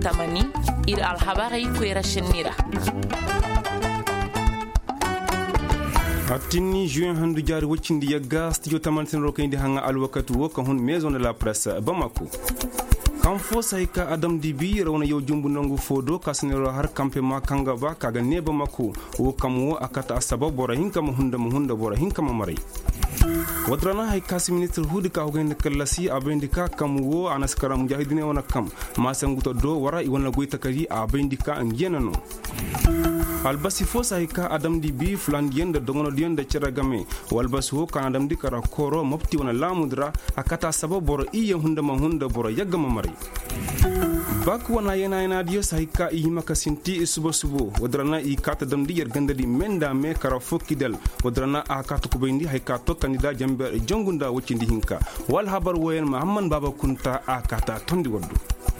tamani ir alhabari kwera shenira Attini juin handu jari wacindi yagga studio tamantin rokayndi hanga alwakatu wo kan hun maison de la presse Bamako kan fo sayka adam dibi rawna yow jumbu nangu fodo kasnero har campement kanga ba kaga ne Bamako wo kam wo akata sabab bora hinka mo hunda bora hinka mo mari wadrana hay kasi ministre hudi ka hogen kallasi abendika kam wo anaskara mujahidine wona kam masanguto do wara i wona goyta kadi abendika ngenano albasi fo sayka adam dibi flandien de dongono dien de ceragame walbasi ho kan adam dikara koro mopti wona lamudra akata sabab boro iye hunda boro yagama mari bak wana yana dio sayka i himaka sinti subo wadrana i kata dam di yergandadi menda me kara fokidel wadrana akata ko bendi hay kato kandida jambe jongunda wocindi hinka wal habar woyen Muhammad Baba Kunta akata tondi waddu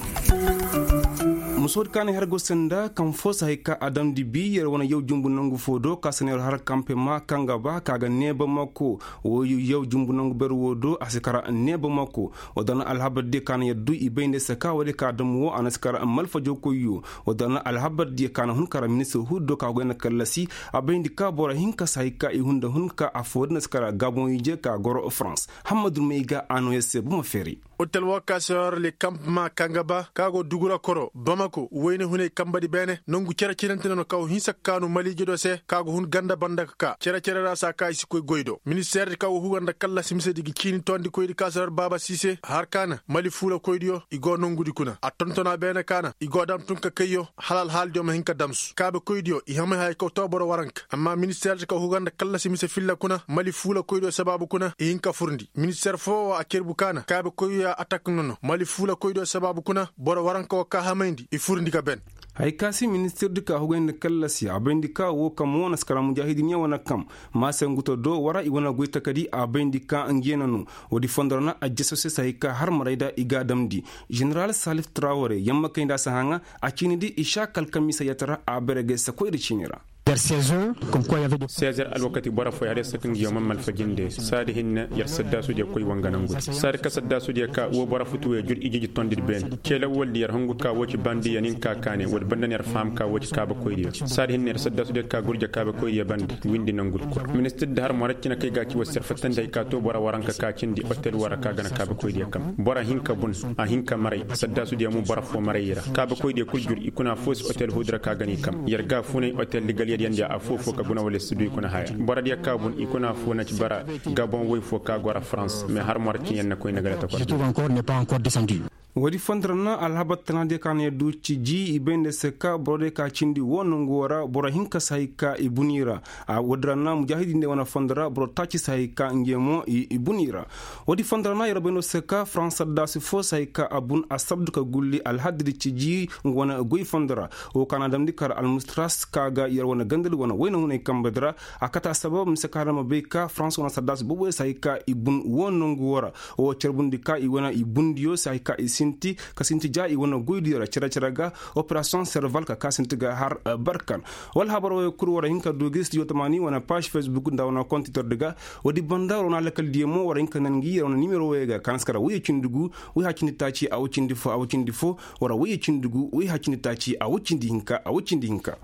musod kan hergo senda kam fosa hika adam di biyer wona yow jumbu nangu fodo kasanel har kampe ma kanga ba kaga neba mako wo yow jumbu nangu ber wodo asikara neba mako wadana alhabad de kan yaddu ibende saka wade ka dum wo anaskara amal fajo koyu wadana alhabad de kan hun kara ministre huddo ka gona kallasi abendi ka bora hinka sayka i hunda hunka afodna skara gabon yije ka goro France Hamadou Meiga ano yesse buma feri hotel wakasor le campement kangaba kago dugura koro Bamako wayne hune kambadi bene nongu cera cirantino kaw hinsa kanu maliji do se kago hun ganda bandaka ka cera rasa ka isi koy goydo ministère kaw huganda kala simse digi kini tondi koydi kasar Baba Cissé har kana mali fula koydio igo nongudi kuna atontona bene kana igo dam tunka kayo halal haldio ma hinka damsu kabe koydio i hama hay ko toboro warank amma ministère kaw huganda kala simse filla kuna mali fula koydio sababu kuna i hinka furndi ministère fo akerbu kana kabe koyya attaque nono mali fula koydo sababu kuna boro waranko ka hamendi i furndika ben hay kasi ministre dika hogen kallasi abendika wo kam wona skara mujahidin ya wona kam masanguto do wara i wona goyta kadi abendika ngenanu wodi fondorna ajjasose sayka har marayda igadamdi general Salif Traoré yamma kayda sahanga acinidi isha kalkamisa yatara aberege sakoyri cinira 16 alwakati bara fo yare sakin yo mammal fajinde sadi hinna yar sadda suje koy wanganangu sadi ka sadda suje ka wo bara futu e jur ijiji tondir ben kela woldi yar hangu ka woci bandi yanin ka kane wol bandan yar fam ka woci ka ba koy dio sadi hinna yar sadda suje ka gurja ka ba koy bandi windi nangul ko ministre de har moraccina kay gaci wo serfatan day ka to bara waranka ka cindi hotel wara ka gana ka ba koy dio kam bara hinka bun a hinka maray sadda suje mu bara fo marayira ka ba koy dio kul jur ikuna fos hotel hudra ka gani kam yar ga funay hotel ligal yandi a fofo ka guna wala studio kuna haya bara dia kabun ikuna fo na ci bara Gabon way fo ka gora France mais har marki yenna koy nagala ta ko je trouve encore n'est pas encore descendu wadi fondrana alhabat tanade kane du ci ji ibende seka brode ka cindi wonungu wara bora hinka sayka ibunira a wadrana mujahidinde wana fondra bro tachi sayka ngemo ibunira wadi fondrana yarabeno seka France dasi fo sayka abun asabdu ka gulli alhadri ci ji ngona goy fondra o kanadam dikar almustras kaga yar wana gandal wana wayna hune kambadra akata sabab msakara mabeka France wana sadas bobo sayka ibun wonungu wara o cerbundi ka i wana ibundio sayka sinti kasinti jai wona goydira ceraga operation serval ka kasinti ga har barkan wal habaro kur wara hinka dogis yotamani wona page Facebook ndawna compte diga wadi bandaro na lakal diemo wara hinka nangi wona numero wega kanskara wuye cindugu wi hakini taci a wucindi fo wara wuye cindugu wi hakini taci a wucindi hinka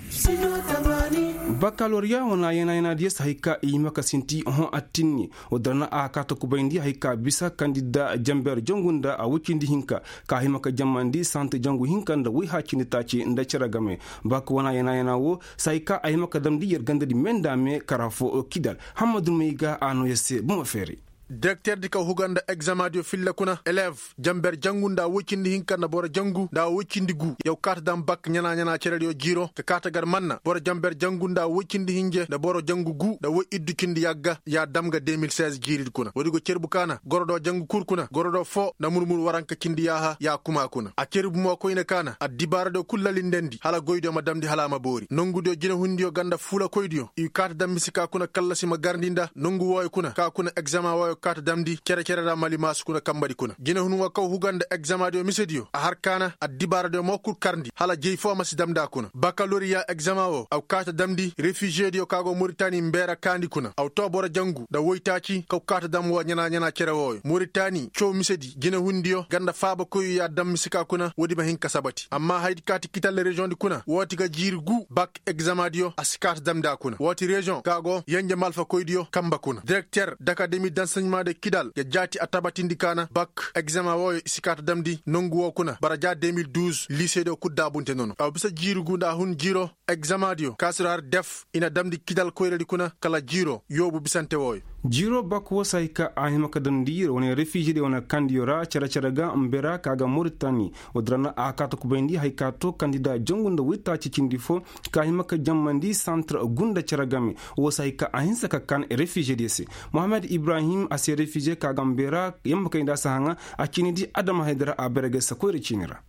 Baccalauréat wana yana dia sahika imaka sinti atini odrana akata kubaindi haika bisa kandida jamber jongunda a wukindi hinka ka himaka jamandi sante jangu hinka nda wi hakini taci nda ceragame bak wana yana wo sahika ayimaka damdi yergandadi mendame karafo kidal Hamadou Meiga ano yesse buma feri directeur dika huganda examen dio filla kuna élève jamber jangunda wukindi hinka na bora jangu da wukindi gu yow kata dam bak nyana cerelio jiro ka kata gar manna bora jamber jangunda wukindi hinje da boro jangu gu da wo iddu kindi yagga ya damga 2016 jirid kuna wodi go cerbu kana gorodo jangu kur kuna gorodo fo na murmur waranka kindi yaha ya kuma kuna a cerbu mo ko ina kana a dibara do kullali ndendi hala goydo ma damdi hala ma bori nongu do jina hundio ganda fula koydio i kata dam misika kuna kallasi ma garndinda nongu woy kuna ka kuna examen woy kata damdi kere da mali masu kuna kambadi kuna gine hunu wakaw huganda examen dio misedio a harkana a dibara de mokul karndi hala jey fo masi damda kuna baccalauréat examen o aw kata damdi réfugié dio kago Mauritanie mbera kandi kuna aw tobora jangu da woytaci kaw kata dam wo nyana kere wo Mauritanie chow misedi gine hundio ganda faba koyu ya dam misika kuna wodi ma hinka sabati amma haydi kati kital région di kuna woti ga jirgu bac examen dio asikat damda kuna woti région kago yenge malfa koydio kamba kuna directeur d'académie d'enseignement de Kidal ya jati atabatindi kana bac examen wo isikat damdi nongu wo kuna baraja 2012 lycée de kudda bunte nono aw bisa jirgu da hun jiro examen dio kasrar def ina damdi Kidal koyredi kuna kala jiro yobu bisante woy jiro bakwo saika ahima kadandi woni refugee de wona kandiora cara mbera kaga Mauritanie odrana akato kubendi haikato kandida jongunda wita cicindi fo kahima ka jammandi centre gunda caragami wo saika ahinsa ka kan refugee desi Mohamed Ibrahim ase refugee kaga mbera yamba kayda sahanga akinidi Adam Haidara aberege sakoyre cinira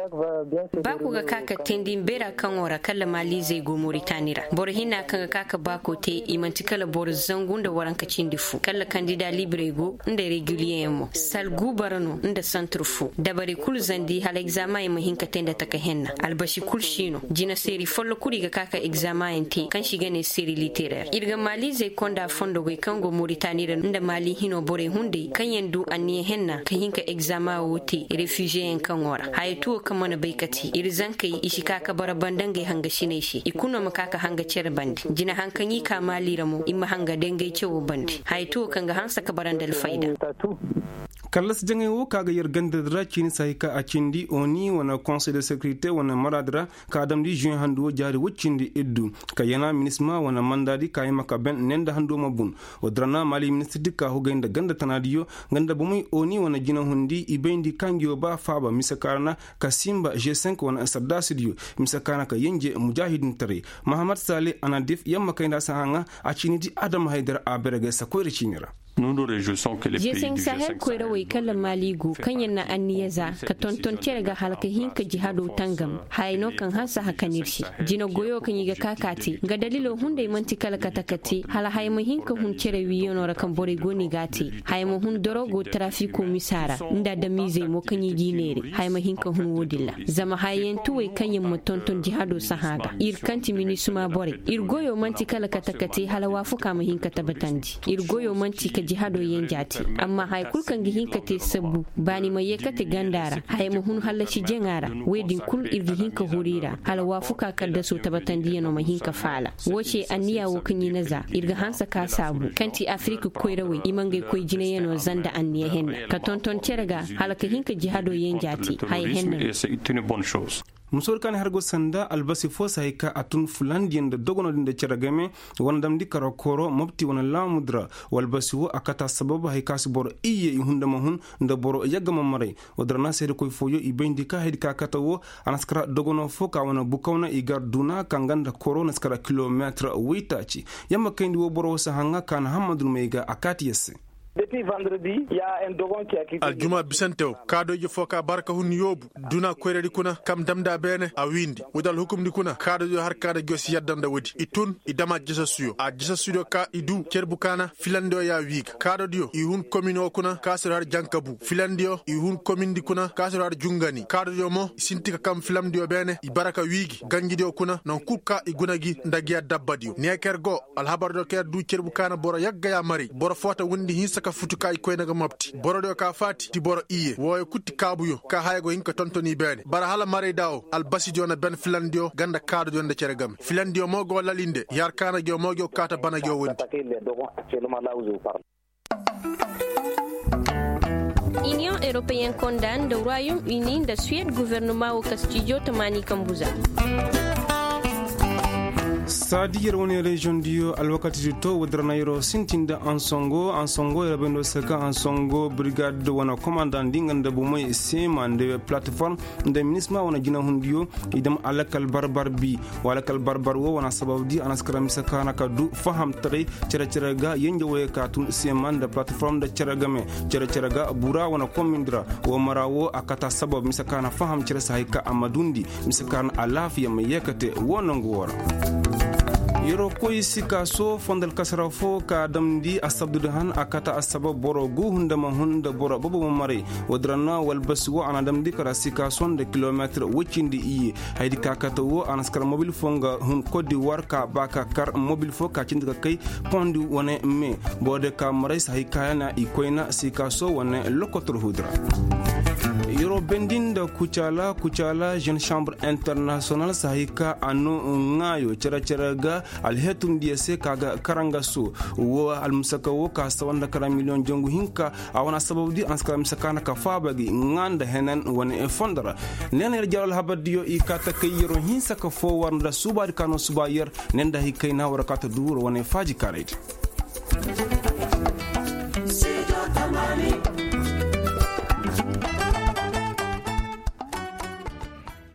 Baku ga kaka tendin bera kan wara kala mali zai go Mauritanira. Bor hina kan kaka bako te imanti kala bor zangun da waran kacin difu. Kala kandida libre go inda regulier mo. Salgu barano inda centre fu. Dabari kul zandi hal examen ya mahinka tenda taka henna. Albashi kul shino. Jina seri follo kuri ga kaka examen te kan shiga ne seri literaire. Irga mali zai konda fondo go kan go Mauritanira inda mali hino bore hunde kan yandu anniye henna kan hinka examen wote refugee kan wara. Tuwo kama na baikati irizan kai ishi kaka bara bandangai hanga shine shi ikuno makaka hanga cer bandi jina hankanyi kama liramo imma hanga dengai cewo bandi hay tuwo kanga hansa ka barandal faida Carlos Jangewo kaga yergandadra chini saika achindi oni wana conseil de sécurité wana maradra ka adamdi juin handu jari wuccindi eddu kayana minisma wana mandadi kayima ka ben nenda handu mabun odrana mali ministre ka hugenda ganda tanadiyo ganda bumui oni wana jina hundi ibendi kangyo ba faba misakarna kasimba G5 wana sadda studio misakana ka yenje mujahidin tare Muhammad Saleh anadif yamma kayda sahanga achini di Adam Haidar aberege sakoyre chinira Jesen Sahel koyra way kala maligo kanyan na anniyaza ka tonton ga halka hinka jihado tangam hayno kan hansa hakanirshi jino goyo kan yiga kakati ga dalilo hunde manti kala katakati hala haymo hinka hun cere wiyono ra kan bore goni gati haymo hun dorogo trafiko misara nda da mize mo kan yigi nere haymo hinka hun wodilla zama hayen tuwe kanyan mo tonton jihado sahaga ir kanti minisuma bore ir goyo manti kala katakati hala wafuka mo hinka tabatandi ir goyo manti jihado yenjati amma hay kulkan gi hinka te sabu bani ma yekate gandara hay mo hun halashi jengara wedin kul irgi hinka hurira hala wafuka kadda so tabatandi yano ma hinka fala woce anniya wo kanyi naza irga hansa ka sabu kanti afrika koyrawe imangai koy jine yano zanda anniya henna ka tonton cerga hala ka hinka jihado yenjati hay henna musor kan hargo sanda albasi fo saika atun fulandien de dogono dinde ceragame wandam di karakoro mobti wana lamudra walbasi wo akata sababu haikasi boro iye ihunda mahun nda boro yagama mare wadrana sere koy foyo ibendi ka hedika kata wo anaskara dogono fo ka wana bukawna igar duna kanganda koro naskara kilometre witachi yamma kendi wo boro sahanga kan hamadul meiga akati yesse Depuis vendredi, il y a un dogon qui a quitté. Aljuma bisanteo kado je foka barka hun yobu duna koyre kuna kam damda bene a windi wudal hukum di kuna kado jo har kada gos yaddanda wodi itun idama jesa suyo a jesa suyo ka idu cerbukana filando ya wiga kado dio i hun komino kuna kasar har jankabu filandio i hun komindi kuna kasar har jungani kado dio mo sintika kam filamdio bene i baraka wigi gangidio kuna non kuka i gunagi ndagiya dabbadio nekergo alhabardo ker du cerbukana boro yagga ya mari boro fota wundi hinsa ka futuka ikoy naga mabti boro do ka fati ti boro iye woy kutti kabuyo ka haygo hinka tontoni bene bara hala mare daw al basi jona ben filandio ganda kaado jonde ceregam filandio mogo lalinde yar kana go mogo kata bana go wonti Union européenne condamne le Royaume-Uni de Suède gouvernement au Castillo Tamani Kambuza. Sadi woni region dio alwakati to wadranairo sintinda ansongo rabendo saka ansongo brigade wana commandant dinganda bu moy sema de plateforme de ministre wana jina hundio idam alakal barbar bi wala kal barbar wo wana sababdi anaskram sakana ka du faham tare cere ga yenje woy ka tun sema de plateforme de cere ga bura wana komindra wo marawo akata sabab misakana faham cere sahika amadundi misakana alafiya mayekate wonango wora yoro koy sika so fondal kasara fo ka damdi asabdu han akata asaba boro gu hunda ma hunda boro bobo mare wadrana wal baswo ana damdi kara sika son de kilometre wocindi yi haydi kakata wo anaskar mobile fonga hun kodi warka baka kar mobile fo ka cindiga kay pondi wone me bode ka mare sai kayana ikoina sika so wone lokotor hudra yoro bendinda kuchala jeune chambre internationale sahika anu ngayo chara alhetum diese kaga karanga su wo almusaka wo ka sawanda kara million jongu hinka awana sababdi anskara musakana ka fabagi nganda henen woni fondara nener jaral habadiyo ikata kayiro hinsa ka fo warnda subari kano subayer nenda hikayna warakata dur woni faji karayt